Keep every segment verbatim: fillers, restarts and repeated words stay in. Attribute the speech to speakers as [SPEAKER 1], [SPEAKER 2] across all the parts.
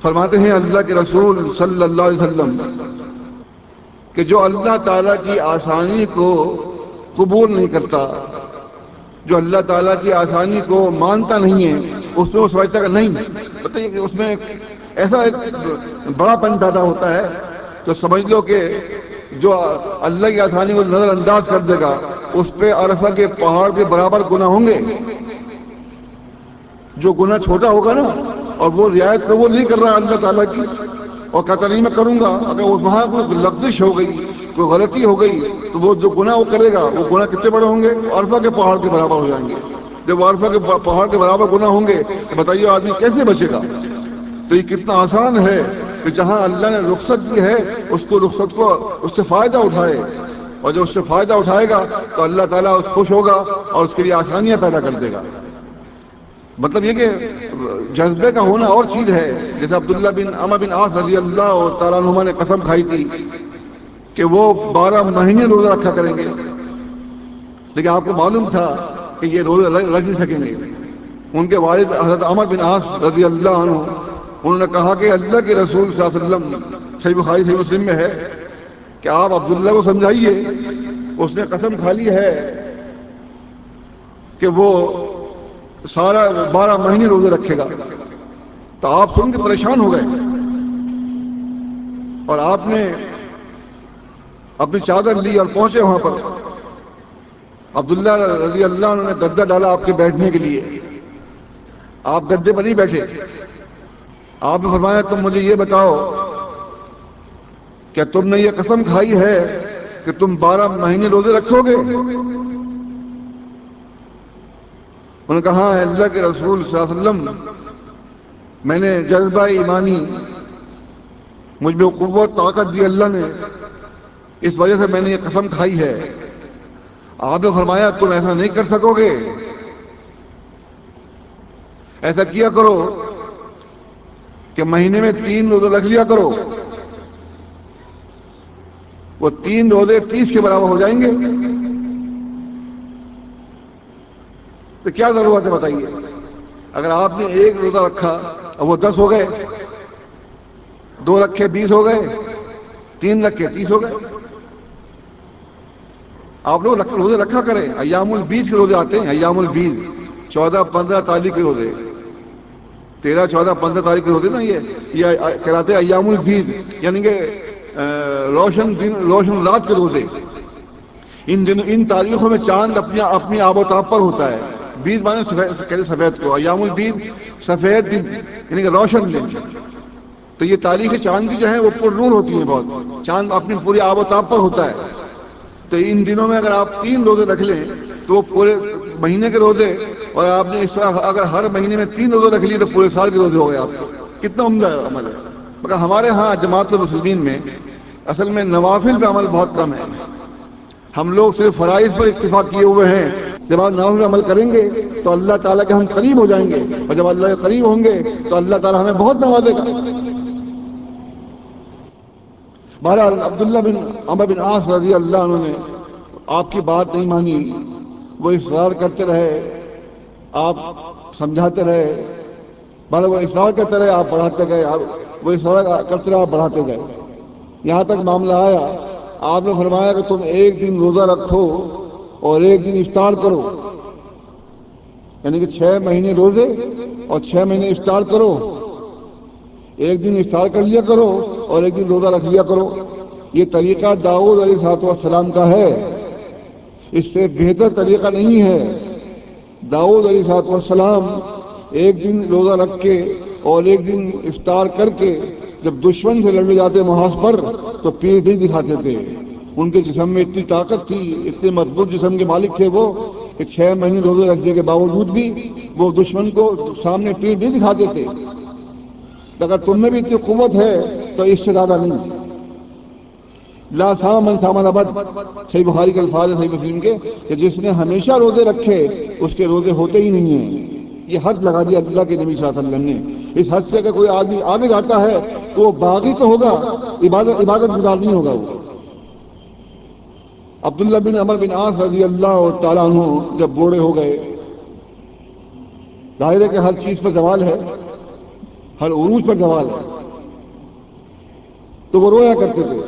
[SPEAKER 1] فرماتے ہیں اللہ کے رسول صلی اللہ علیہ وسلم کہ جو اللہ تعالیٰ کی آسانی کو قبول نہیں کرتا، جو اللہ تعالیٰ کی آسانی کو مانتا نہیں ہے، اس میں وہ سمجھتا کہ نہیں، بتائیے کہ اس میں ایسا ایک بڑا پن پیدا ہوتا ہے تو سمجھ لو کہ جو اللہ کی آسانی کو نظر انداز کر دے گا اس پہ عرفہ کے پہاڑ کے برابر گناہ ہوں گے۔ جو گناہ چھوٹا ہوگا نا اور وہ رعایت قبول نہیں کر رہا اللہ تعالیٰ کی اور کہتا نہیں میں کروں گا، اگر وہاں کوئی لغزش ہو گئی، کوئی غلطی ہو گئی تو وہ جو گناہ وہ کرے گا وہ گناہ کتنے بڑے ہوں گے؟ عرفہ کے پہاڑ کے برابر ہو جائیں گے۔ جب عرفہ کے پہاڑ کے برابر گناہ ہوں گے تو بتائیے آدمی کیسے بچے گا؟ تو یہ کتنا آسان ہے کہ جہاں اللہ نے رخصت دی ہے اس کو رخصت کو اس سے فائدہ اٹھائے، اور جو اس سے فائدہ اٹھائے گا تو اللہ تعالیٰ اس خوش ہوگا اور اس کے لیے آسانیاں پیدا کر دے گا۔ مطلب یہ کہ جذبے کا ہونا اور چیز ہے۔ جیسے عبداللہ بن عمر بن عاص رضی اللہ تعالیٰ عنہ نے قسم کھائی تھی کہ وہ بارہ مہینے روزہ رکھا کریں گے، لیکن آپ کو معلوم تھا کہ یہ روزہ رکھ نہیں سکیں گے۔ ان کے والد حضرت عمر بن عاص رضی اللہ عنہ انہوں نے کہا کہ اللہ کے رسول صلی اللہ علیہ وسلم، صحیح بخاری صحیح مسلم میں ہے کہ آپ عبداللہ کو سمجھائیے، اس نے قسم کھا لی ہے کہ وہ سارا بارہ مہینے روزے رکھے گا۔ تو آپ سن کے پریشان ہو گئے اور آپ نے اپنی چادر لی اور پہنچے وہاں پر۔ عبداللہ رضی اللہ عنہ نے گدا ڈالا آپ کے بیٹھنے کے لیے، آپ گدے پر نہیں بیٹھے۔ آپ نے فرمایا تم مجھے یہ بتاؤ کیا تم نے یہ قسم کھائی ہے کہ تم بارہ مہینے روزے رکھو گے؟ انہوں نے کہا ہے اللہ کے رسول صلی اللہ علیہ وسلم، میں نے جذبہ ایمانی، مجھ میں قوت طاقت دی اللہ نے، اس وجہ سے میں نے یہ قسم کھائی ہے۔ آپ نے فرمایا تم ایسا نہیں کر سکو گے، ایسا کیا کرو کہ مہینے میں تین روزے رکھ لیا کرو، وہ تین روزے تیس کے برابر ہو جائیں گے۔ تو کیا ضرورت ہے بتائیے؟ اگر آپ نے ایک روزہ رکھا اور وہ دس ہو گئے، دو رکھے بیس ہو گئے، تین رکھے تیس ہو گئے۔ آپ لوگ روزے رکھا کریں، ایام البیض کے روزے آتے ہیں، ایام البیض چودہ پندرہ تاریخ کے روزے، تیرہ چودہ پندرہ تاریخ کے روزے نا، یہ یہ کہلاتے ہیں ایام البیض، یعنی کہ روشن دن روشن رات کے روزے۔ ان دنوں ان تاریخوں میں چاند اپنی اپنی آب و تاب پر ہوتا ہے۔ بیض مانے سفید سفید کو، ایام البیض سفید دن یعنی کہ روشن دن۔ تو یہ تاریخ چاند کی جو ہے وہ پر نور ہوتی ہے بہت، چاند اپنی پوری آب و تاب پر ہوتا ہے۔ تو ان دنوں میں اگر آپ تین روزے رکھ لیں تو وہ پورے مہینے کے روزے، اور آپ نے اس طرح اگر ہر مہینے میں تین روزے رکھ لیے تو پورے سال کے روزے ہو گئے آپ کو۔ کتنا عمدہ عمل ہے۔ مگر ہمارے ہاں جماعت المسلمین میں اصل میں نوافل پہ عمل بہت کم ہے۔ ہم لوگ صرف فرائض پر اتفاق کیے ہوئے ہیں۔ جب آپ نوافل عمل کریں گے تو اللہ تعالیٰ کے ہم قریب ہو جائیں گے، اور جب اللہ کے قریب ہوں گے تو اللہ تعالیٰ ہمیں بہت نوازے گا۔ بہرحال عبداللہ بن عمر بن عاص رضی اللہ عنہ نے آپ کی بات نہیں مانی، وہ اصرار کرتے رہے، آپ سمجھاتے رہے، بہرحال وہ اصرار کرتے رہے، آپ بڑھاتے گئے، وہ اصرار کرتے رہے، آپ بڑھاتے گئے، یہاں تک معاملہ آیا آپ نے فرمایا کہ تم ایک دن روزہ رکھو اور ایک دن افطار کرو، یعنی کہ چھ مہینے روزے اور چھ مہینے افطار کرو، ایک دن افطار کر لیا کرو اور ایک دن روزہ رکھ لیا کرو۔ یہ طریقہ داؤد علیہ الصلوۃ والسلام کا ہے، اس سے بہتر طریقہ نہیں ہے۔ داؤد علیہ الصلوۃ والسلام ایک دن روزہ رکھ کے اور ایک دن افطار کر کے جب دشمن سے لڑنے جاتے محاذ پر تو پیٹھ نہیں دکھاتے تھے۔ ان کے جسم میں اتنی طاقت تھی، اتنے مضبوط جسم کے مالک تھے وہ کہ چھ مہینے روزے رکھنے کے باوجود بھی وہ دشمن کو سامنے پیٹھ نہیں دکھاتے تھے۔ اگر تم میں بھی اتنی قوت ہے تو اس سے زیادہ نہیں۔ لا صام من صام الابد، صحیح بخاری کے الفاظ ہے، صحیح مسلم کے، کہ جس نے ہمیشہ روزے رکھے اس کے روزے ہوتے ہی نہیں ہیں۔ یہ حد لگا دیا اللہ کے نبی صلی اللہ علیہ وسلم نے۔ اس حد سے اگر کوئی آدمی آگے جاتا ہے تو وہ باغی تو ہوگا، عبادت عبادت گزار نہیں ہوگا وہ۔ عبداللہ بن عمر بن عاص رضی اللہ تعالیٰ عنہ جب بوڑھے ہو گئے، ظاہر ہے کہ ہر چیز پر زوال ہے، ہر عروج پر زوال ہے، تو وہ رویا کرتے تھے.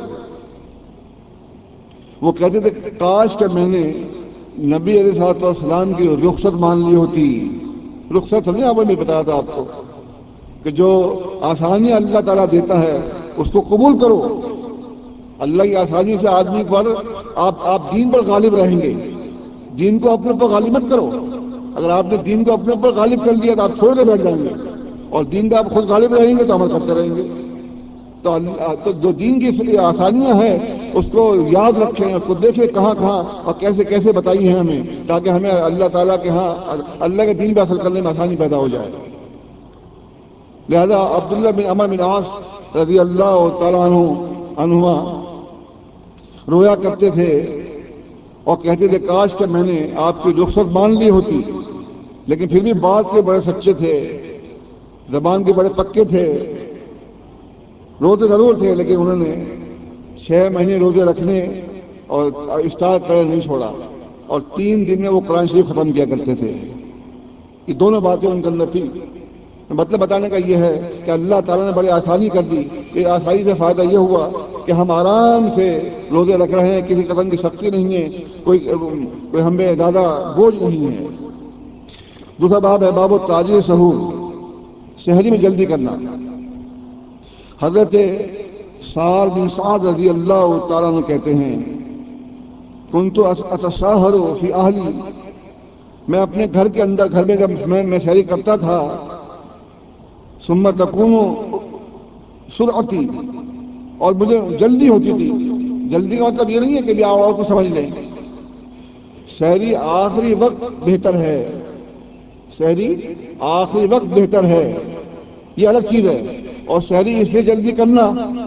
[SPEAKER 1] وہ کہتے تھے کاش کہ میں نے نبی علیہ الصلوۃ والسلام کی رخصت مان لی ہوتی. رخصت نہیں آپ نے بتایا تھا آپ کو کہ جو آسانیاں اللہ تعالیٰ دیتا ہے اس کو قبول کرو. اللہ کی آسانی سے آدمی پر آپ آپ دین پر غالب رہیں گے. دین کو اپنے اوپر غالب مت کرو. اگر آپ نے دین کو اپنے اوپر غالب کر لیا تو آپ چھوڑ کے بیٹھ جائیں گے, اور دین پہ آپ خود غالب رہیں گے تو عمل کرتے رہیں گے. تو اللہ تو جو دین کی آسانیاں ہیں اس کو یاد رکھیں, اس کو دیکھیں کہاں کہاں اور کیسے کیسے بتائی ہیں ہمیں, تاکہ ہمیں اللہ تعالیٰ کے ہاں اللہ کے دین پہ اثر کرنے میں آسانی پیدا ہو جائے. لہذا عبداللہ بن عمر بن عاص رضی اللہ تعالیٰ عنہ عنہما رویا کرتے تھے اور کہتے تھے کاش کہ میں نے آپ کی رخصت مان لی ہوتی. لیکن پھر بھی بات کے بڑے سچے تھے, زبان کے بڑے پکے تھے, روزے ضرور تھے لیکن انہوں نے چھ مہینے روزے رکھنے اور افطار کرے نہیں چھوڑا, اور تین دن میں وہ قرآن شریف ختم کیا کرتے تھے. یہ دونوں باتیں ان کے اندر تھی. مطلب بتانے کا یہ ہے کہ اللہ تعالیٰ نے بڑی آسانی کر دی. اس آسانی سے فائدہ یہ ہوا کہ ہم آرام سے روزے رکھ رہے ہیں, کسی قسم کی سختی نہیں ہے, کوئی کوئی ہمیں زیادہ بوجھ نہیں ہے. دوسرا باب ہے باب التعجیل سحور, شہری میں جلدی کرنا. حضرت سعد بن سعد رضی اللہ تعالیٰ عنہ کہتے ہیں کنت اتساہر فی اہلی, میں اپنے گھر کے اندر گھر میں جب میں میں سحری کرتا تھا, ثم تکون سرعتی, اور مجھے جلدی ہوتی تھی. جلدی کا مطلب یہ نہیں ہے کہ آپ اور کو سمجھ لیں. سحری آخری وقت بہتر ہے, سحری آخری وقت بہتر ہے, یہ الگ چیز ہے. اور سحری اس لیے جلدی کرنا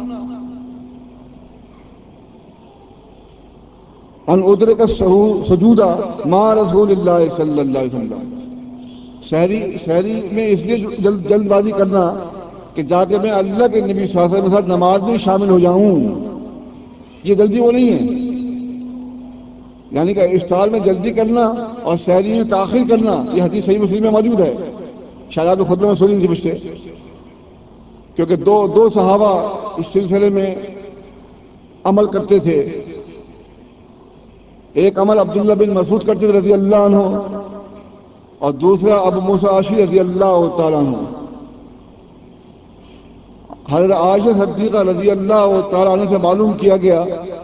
[SPEAKER 1] ان ادرک السجود مع رسول اللہ صلی اللہ علیہ وسلم, سحری سحری میں اس لیے جلد جلد بازی کرنا کہ جا کے میں اللہ کے نبی صلی اللہ علیہ وسلم کے ساتھ نماز میں شامل ہو جاؤں. یہ جلدی وہ نہیں ہے. یعنی کہ افطار میں جلدی کرنا اور سحری میں تاخیر کرنا, یہ حدیث صحیح مسلم میں موجود ہے. شاید آپ خود میں سنی نہیں پوچھتے, کیونکہ دو دو صحابہ اس سلسلے میں عمل کرتے تھے. ایک عمل عبداللہ بن مسعود کرتے تھے رضی اللہ عنہ, اور دوسرا ابو موسیٰ اشعری رضی اللہ تعالیٰ عنہ. حضرت عائشہ صدیقہ رضی اللہ تعالیٰ عنہ سے معلوم کیا گیا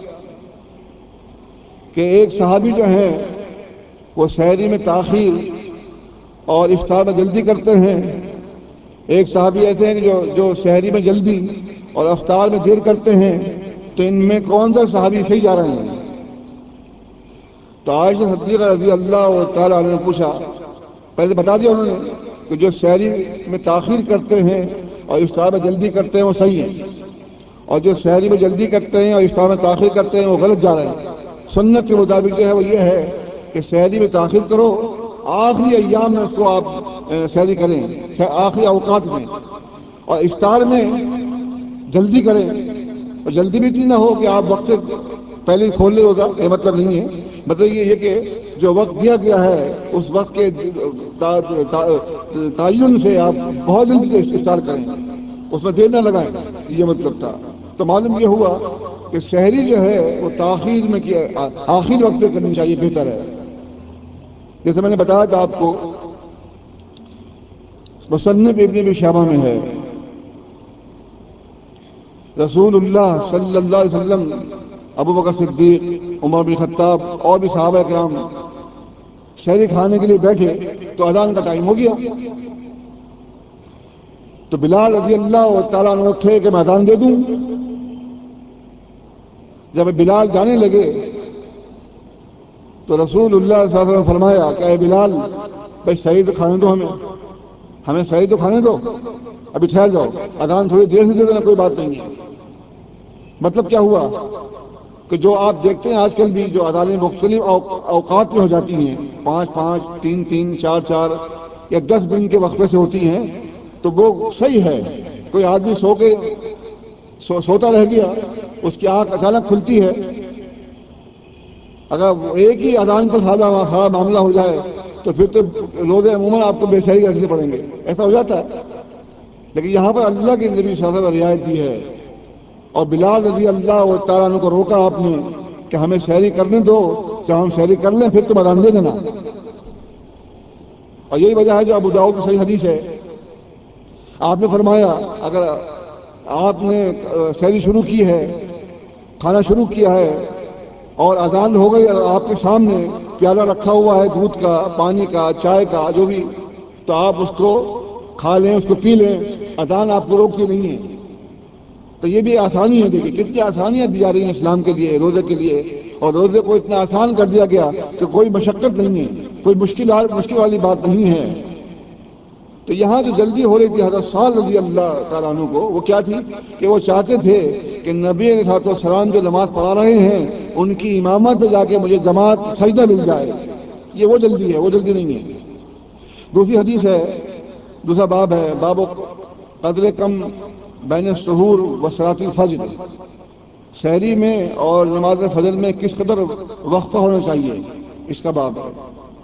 [SPEAKER 1] کہ ایک صحابی جو ہیں وہ سحری میں تاخیر اور افطار میں جلدی کرتے ہیں. ایک صحابی ایسے ہیں کہ جو جو سحری میں جلدی اور افطار میں دیر کرتے ہیں. تو ان میں کون سا صحابی صحیح جا رہے ہیں؟ تو عائشہ صدیقہ رضی اللہ تعالیٰ عنہ نے پوچھا, پہلے بتا دیا انہوں نے کہ جو سحری میں تاخیر کرتے ہیں اور افطار میں جلدی کرتے ہیں وہ صحیح ہیں, اور جو سحری میں جلدی کرتے ہیں اور افطار میں تاخیر کرتے ہیں وہ غلط جا رہے ہیں. سنت کے مطابق جو ہے وہ یہ ہے کہ سحری میں تاخیر کرو, آخری ایام میں اس کو آپ سحری کریں, آخری اوقات میں, اور افطار میں جلدی کریں. اور جلدی بھی اتنی نہ ہو کہ آپ وقت سے پہلے ہی کھول لیں ہوگا, یہ مطلب نہیں ہے. مطلب یہ ہے کہ جو وقت دیا گیا ہے اس وقت کے تعین سے آپ بہت جلدی افطار کریں, اس میں دیر نہ لگائیں, یہ مطلب تھا. تو معلوم یہ ہوا کہ سحری جو ہے وہ تاخیر میں کیا آخر وقت میں کرنی چاہیے, بہتر ہے. جیسے میں نے بتایا تھا آپ کو, مصنف ابن ابی شیبہ میں ہے رسول اللہ صلی اللہ علیہ وسلم, ابو بکر صدیق, عمر بن خطاب اور بھی صحابہ کرام سحری کھانے کے لیے بیٹھے تو اذان کا ٹائم ہو گیا. تو بلال رضی اللہ تعالیٰ عنہ اٹھے کہ میں اذان دے دوں. جب بلال جانے لگے تو رسول اللہ صلی اللہ علیہ وسلم فرمایا کہ اے بلال, بھائی سحری تو کھانے دو, ہمیں ہمیں سحری تو کھانے دو, ابھی ٹھہر جاؤ, اذان تھوڑی دیر سے دے دینا, کوئی بات نہیں ہے. مطلب کیا ہوا کہ جو آپ دیکھتے ہیں آج کل بھی جو اذانیں مختلف اوقات میں ہو جاتی ہیں, پانچ پانچ تین تین چار چار یا دس دن کے وقفے سے ہوتی ہیں, تو وہ صحیح ہے. کوئی آدمی سو کے سو, سوتا رہ گیا, اس کی آنکھ اچانک کھلتی ہے, اگر ایک ہی اذان پر سارا معاملہ ہو جائے تو پھر تو روزے عموماً آپ کو بے سحری رکھنے پڑیں گے, ایسا ہو جاتا ہے. لیکن یہاں پر اللہ کے نبی صلی اللہ علیہ وسلم نے رعایت دی ہے اور بلال رضی اللہ تعالیٰ عنہ کو روکا آپ نے کہ ہمیں سحری کرنے دو، جب ہم سحری کر لیں پھر تم اذان دے دینا. اور یہی وجہ ہے جو ابو داؤد کی صحیح حدیث ہے، آپ نے فرمایا اگر آپ نے سحری شروع کی ہے، کھانا شروع کیا ہے اور اذان ہو گئی اور آپ کے سامنے پیالہ رکھا ہوا ہے دودھ کا، پانی کا، چائے کا، جو بھی، تو آپ اس کو کھا لیں، اس کو پی لیں، اذان آپ کو روکتی نہیں ہے. تو یہ بھی آسانی ہے. دیکھیے کتنی آسانیاں دی جا رہی ہیں اسلام کے لیے، روزے کے لیے، اور روزے کو اتنا آسان کر دیا گیا کہ کوئی مشقت نہیں ہے، کوئی مشکل مشکل والی بات نہیں ہے. تو یہاں جو جلدی ہو رہی تھی حضرت سعد رضی اللہ تعالیٰ عنہ کو، وہ کیا تھی کہ وہ چاہتے تھے کہ نبی علیہ الصلوۃ والسلام جو نماز پڑھا رہے ہیں ان کی امامت پہ جا کے مجھے جماعت سجدہ مل جائے. یہ وہ جلدی ہے، وہ جلدی نہیں ہے. دوسری حدیث ہے، دوسرا باب ہے، باب قدر کم بین السحور و صلاۃ الفجر، سحری میں اور نماز فجر میں کس قدر وقفہ ہونا چاہیے، اس کا باب ہے.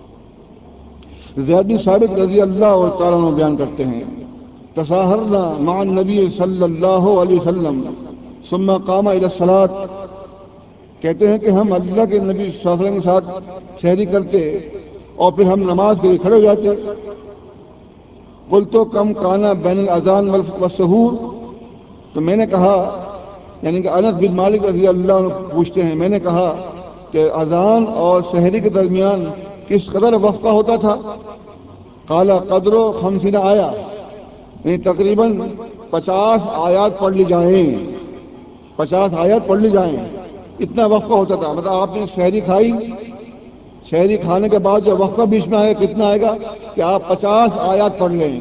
[SPEAKER 1] زید بن ثابت رضی اللہ تعالیٰ عنہ بیان کرتے ہیں، تساہرنا مع النبی صلی اللہ علیہ وسلم ثم قام الى الصلاۃ، کہتے ہیں کہ ہم اللہ کے نبی صلی اللہ علیہ وسلم کے ساتھ سحری کرتے اور پھر ہم نماز کے لیے کھڑے ہو جاتے. قلت کم کانا بین الاذان والسحور، تو میں نے کہا، یعنی کہ انس بن مالک رضی اللہ عنہ پوچھتے ہیں، میں نے کہا کہ اذان اور سحری کے درمیان کس قدر وقفہ ہوتا تھا؟ قال قدر و خمسین آیا، یعنی تقریباً پچاس آیات پڑھ لی جائیں، پچاس آیات پڑھ لی جائیں، اتنا وقفہ ہوتا تھا. مطلب آپ نے سحری کھائی، سحری کھانے کے بعد جو وقفہ بیچ میں آئے کتنا آئے گا کہ آپ پچاس آیات پڑھ لیں.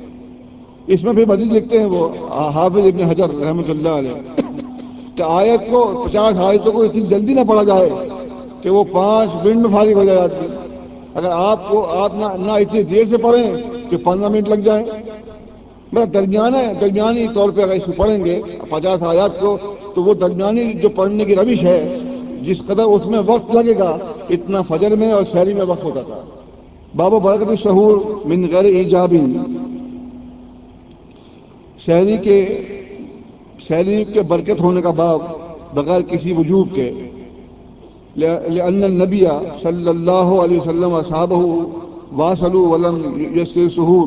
[SPEAKER 1] اس میں پھر مزید لکھتے ہیں وہ حافظ ابن حجر رحمۃ اللہ علیہ کہ آیت کو، پچاس آیتوں کو اتنی جلدی نہ پڑھا جائے کہ وہ پانچ منٹ میں فارغ ہو جائے آدمی. اگر آپ کو آپ نہ نہ اتنی دیر سے پڑھیں کہ پندرہ منٹ لگ جائیں، مطلب درمیانہ درمیانی طور پہ اگر اس کو پڑھیں گے پچاس آیات کو، تو وہ درمیانی جو پڑھنے کی روش ہے، جس قدر اس میں وقت لگے گا اتنا فجر میں اور سحری میں وقت ہوتا تھا. باب برکت السحور من غیر ایجاب، سحری کے سحری کے برکت ہونے کا باب بغیر کسی وجوب کے. لأن النبی صلی اللہ علیہ وسلم اصحابہ واصلوا ولم یسکر السحور،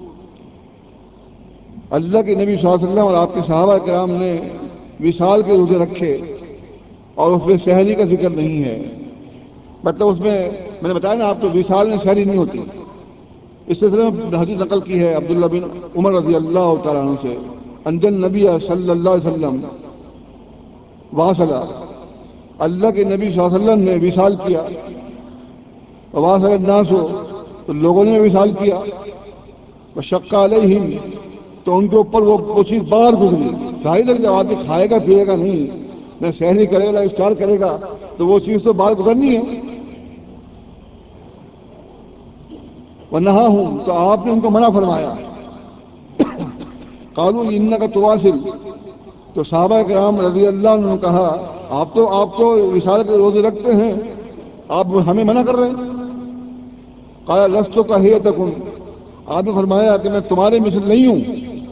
[SPEAKER 1] اللہ کے نبی صلی اللہ علیہ وسلم اور آپ کے صحابہ کرام نے وصال کے روزے رکھے اور اس میں سحری کا ذکر نہیں ہے. مطلب اس میں میں نے بتایا نا آپ کو، وصال میں سحری نہیں ہوتی. اس سلسلے میں حدیث نقل کی ہے عبداللہ بن عمر رضی اللہ تعالیٰ عنہ سے، ان النبی صلی اللہ علیہ وسلم واصل، اللہ کے نبی صلی اللہ علیہ وسلم نے وصال کیا، واصل الناس، تو لوگوں نے وصال کیا، وشق علیہم، تو ان کے اوپر وہ چیز بار گزری. ظاہر ہے جب آدمی کھائے گا پیے گا نہیں، نہ سحری کرے گا افطار کرے گا، تو وہ چیز تو بار گزرنی ہے. ونہا ہوں، تو آپ نے ان کو منع فرمایا. قالوا انک تواصل، تو صحابہ کرام رضی اللہ عنہ نے کہا آپ تو آپ تو وصال کے روزے رکھتے ہیں، آپ ہمیں منع کر رہے ہیں. قال لست کہیتکم، آپ نے فرمایا کہ میں تمہارے مثل نہیں ہوں.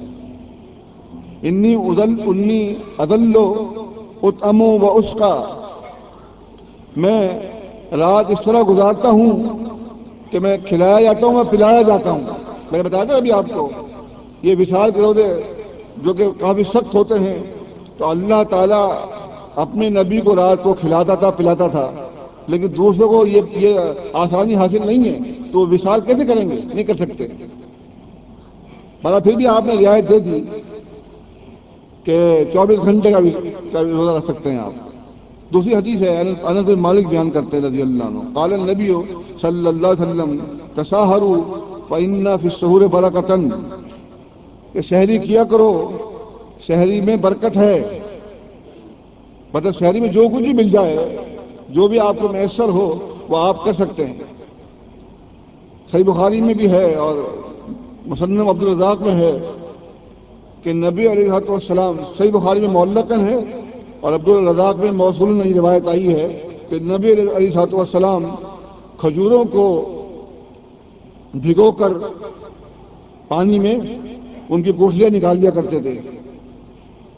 [SPEAKER 1] انی اذل انی اذل اطعم و اسقا، میں رات اس طرح گزارتا ہوں کہ میں کھلایا جاتا ہوں، میں پلایا جاتا ہوں. میں نے بتایا تھا ابھی آپ کو، یہ وصال کے روزے جو کہ کافی سخت ہوتے ہیں، تو اللہ تعالیٰ اپنے نبی کو رات کو کھلاتا تھا پلاتا تھا، لیکن دوسروں کو یہ یہ آسانی حاصل نہیں ہے، تو وہ وصال کیسے کریں گے؟ نہیں کر سکتے. مگر پھر بھی آپ نے رعایت دے دی کہ چوبیس گھنٹے کا روزہ رکھ سکتے ہیں آپ. دوسری حدیث ہے، انس بن مالک بیان کرتے ہیں رضی اللہ عنہ، قال النبی صلی اللہ علیہ وسلم تساہروا فإن فی السحور برکۃ، کہ سحری کیا کرو، سحری میں برکت ہے. مطلب سحری میں جو کچھ بھی مل جائے، جو بھی آپ کو میسر ہو وہ آپ کر سکتے ہیں. صحیح بخاری میں بھی ہے اور مصنف عبدالرزاق میں ہے کہ نبی علیہ السلام، صحیح بخاری میں معلقاً ہے اور عبدالرزاق میں موصول نئی روایت آئی ہے کہ نبی علیہ السلام کھجوروں کو بھگو کر پانی میں ان کی گٹھلیاں نکال دیا کرتے تھے.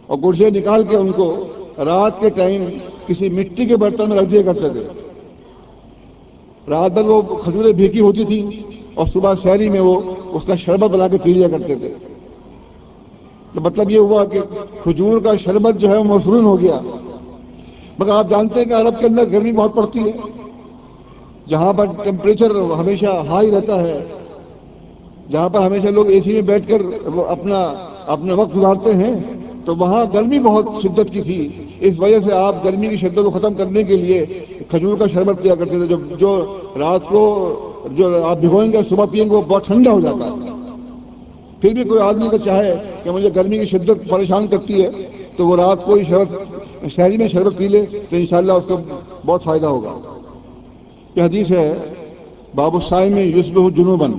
[SPEAKER 1] اور گرجے نکال کے ان کو رات کے ٹائم کسی مٹی کے برتن میں رکھ دیا کرتے تھے. رات بھر وہ کھجوریں بھیگی ہوتی تھیں اور صبح شہری میں وہ اس کا شربت بنا کے پی لیا کرتے تھے. تو مطلب یہ ہوا کہ کھجور کا شربت جو ہے وہ مصنوع ہو گیا. مگر آپ جانتے ہیں کہ عرب کے اندر گرمی بہت پڑتی ہے، جہاں پر ٹیمپریچر ہمیشہ ہائی رہتا ہے، جہاں پر ہمیشہ لوگ اے سی میں بیٹھ کر وہ اپنا اپنا وقت گزارتے ہیں، تو وہاں گرمی بہت شدت کی تھی. اس وجہ سے آپ گرمی کی شدت کو ختم کرنے کے لیے کھجور کا شربت پیا کرتے تھے، جو جو رات کو جو آپ بھگوئیں گے صبح پیئیں گے وہ بہت ٹھنڈا ہو جاتا ہے. پھر بھی کوئی آدمی کا چاہے کہ مجھے گرمی کی شدت پریشان کرتی ہے تو وہ رات کو ہی شربت شہری میں شربت پی لے تو انشاءاللہ اس کو بہت فائدہ ہوگا. یہ حدیث ہے باب الصائم میں یصبح جنوباً،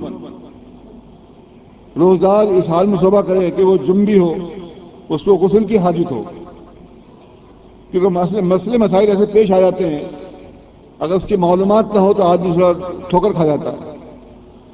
[SPEAKER 1] روزدار اس حال میں صبح کرے کہ وہ جنبی ہو، اس کو غسل کی حاجت ہو. کیونکہ مسئلے مسئلے مسائل ایسے پیش آ جاتے ہیں، اگر اس کی معلومات نہ ہو تو آدمی تھوڑا ٹھوکر کھا جاتا ہے.